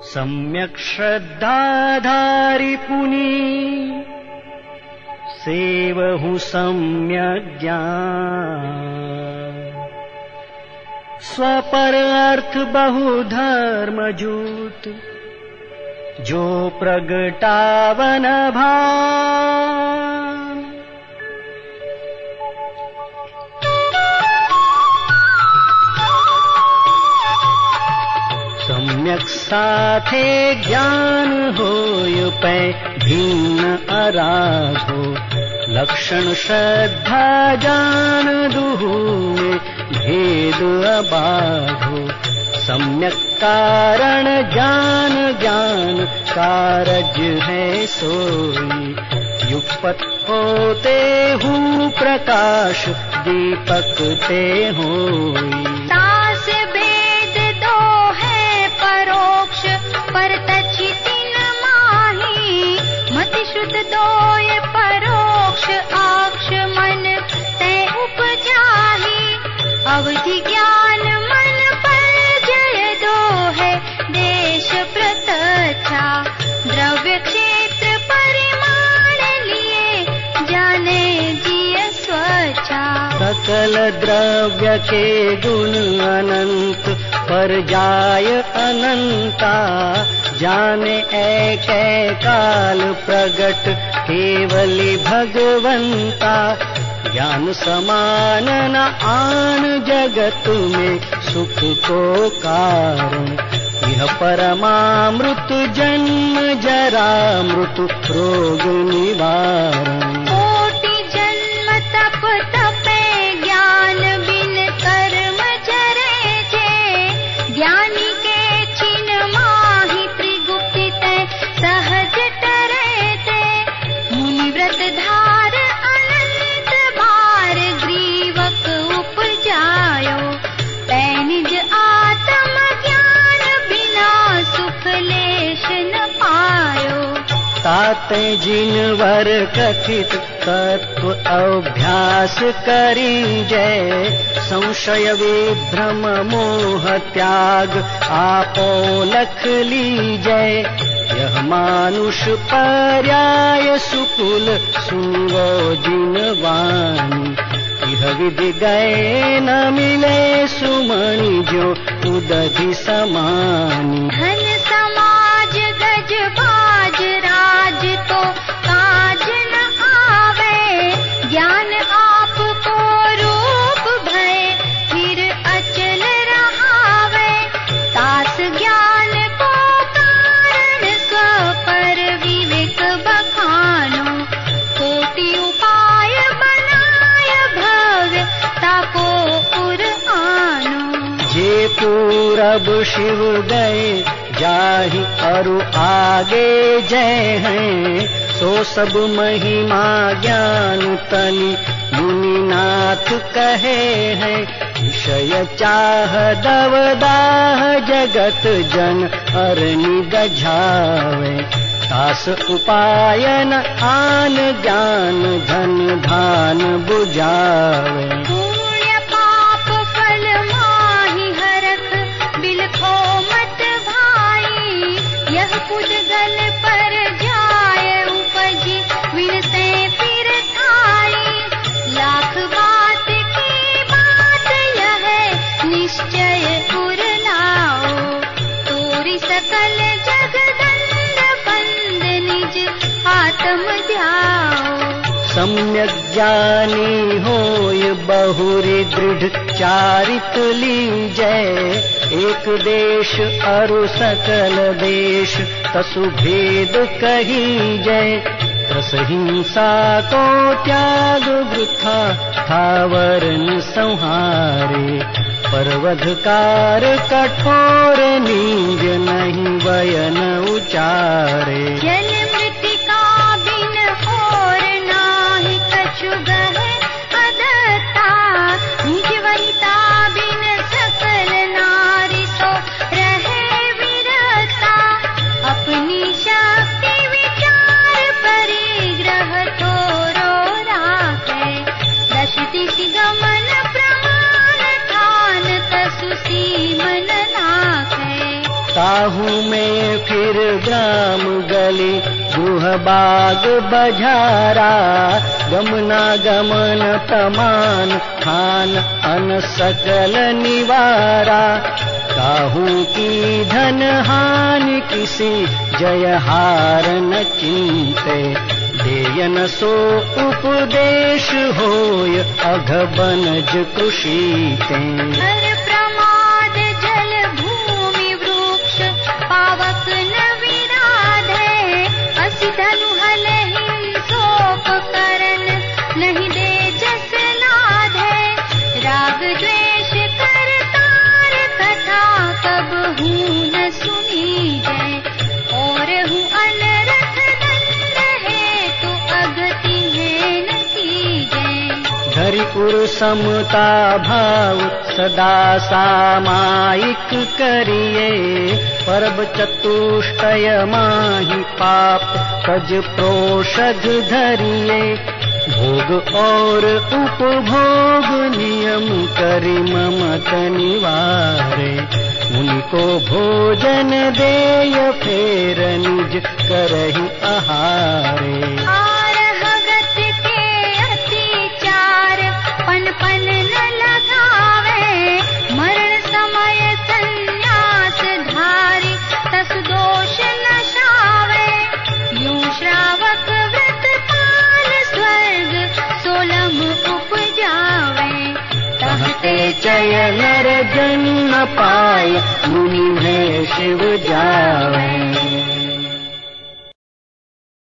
सम्यक् श्रद्धाधारी पुनि सेवहु सम्यक् ज्ञान। स्वपर अर्थ बहु धर्म जूत जो प्रगटावन भान। सम्यक साथे ज्ञान होय पै भिन्न अराधो। लक्षण श्रद्धा जान दुहु में भेद अबाधो। सम्यक कारण ज्ञान ज्ञान कारज है सोई। युगपत होते हूँ प्रकाश दीपक ते होई। तास भेद दो है परोक्ष परतछि तिन माही। मति शुद्ध दोय परोक्ष आक्ष मन ते उपजाही। अवधि ज्ञान मन पर जय दो है देश प्रतच्छा। द्रव्य क्षेत्र परिमाण लिए जाने जिय स्वच्छा। सकल द्रव्य के गुण अनंत पर जाय अनंता। जाने एक काल प्रगट केवली भगवंता। ज्ञान समान न आन जगत में सुख को कारण। यह परमामृत जन्म जरा मृत्यु रोग निवारण। कोटि जन्म तप तपे ज्ञान बिन कर्म जरे जे। ज्ञानी के छिन माहि त्रिगुप्ति ते सहज टरे ते। मुनि व्रत धार अनंत भार ग्रीवक उपजायो। तै निज आत्म ज्ञान बिना सुख लेश न पायो। ताते जिनवर कथित तत्व अभ्यास करी जय। संशय विभ्रम मोह त्याग आपो लख लीजय। यह मानुष पर्याय सुकुल सुनो जिनवानी। यह विधि गए न मिले सुमणि जो उदधि समानी। धन समाज गज बाज राज तो काज न आवे। ज्ञान आपको रूप भय फिर अचल रहावे। तास ज्ञान को कारण स्व पर विवेक बखानो। कोटि उपाय बनाय भव्य ताको उर आनो। जे पूरब शिव गए जाहि अरु आगे जय हैं। सो सब महिमा ज्ञान तनि मुनिनाथ कहे हैं। विषय चाह दवदाह जगत जन अरनि गझावे। तास उपायन आन ज्ञान धन धान बुझावे। पुण्य पाप फल माहि हरख बिलखो मत भाई। यह पुद्गल पर जाय उपजी विन से फिर थाई। लाख बात की बात यह निश्चय उर लाओ। तोरी सकल जगदंड बंद निज आत्म ध्याओ। सम्यक ज्ञानी होय बहुरी दृढ़ चारित लीजय। एक देश अरु सकल देश तसु भेद कही जय। रस हिंसा को त्याग वृथा थावरन संहारे। परवधकार कठोर नीज नहीं वयन उचारे। जल मृतिका बिन और नाहि कछु गहे अदत्ता। निज वनिता बिन सकल नारी सो रहे विरता। अपनी शक्ति विचार परिग्रह थोरो राखे। दश दिशि गमन प्रमाण ठान तसु सीमन नाखे। ताहू में मंदिर ग्राम गली गृह बाग बजारा गमना गमन प्रमाण खान अन सकल निवारा काहू की धन हानि किसी जय हार न चिंते देयन सो उपदेश होय अघ बनज कृषि के हर प्रमाद जल भूमि वृक्ष पावक न विराधे असि धनु हलहि शोक करन नहीं दे जस लाधे राग द्वेष कर तार कथा कब हूँ न सुनी जय और हूँ अनरथ दंड है तो अगति है न की जय धरि उर समता भाव सदा सामायिक करिए परब चतुष्टय माहि पाप तज प्रोषध धरिए भोग और उपभोग नियम करि ममत निवारे उनको भोजन देय फेर निज करहि आहारे आरहगत के अतिचार पन पन न लगावे मरण समय संन्यास धारी तस दोष न शावे यूं श्रावक व्रत पाल स्वर्ग सोलम उपजावे कहते चय नर जन्म पाय मुनि में शिव जावे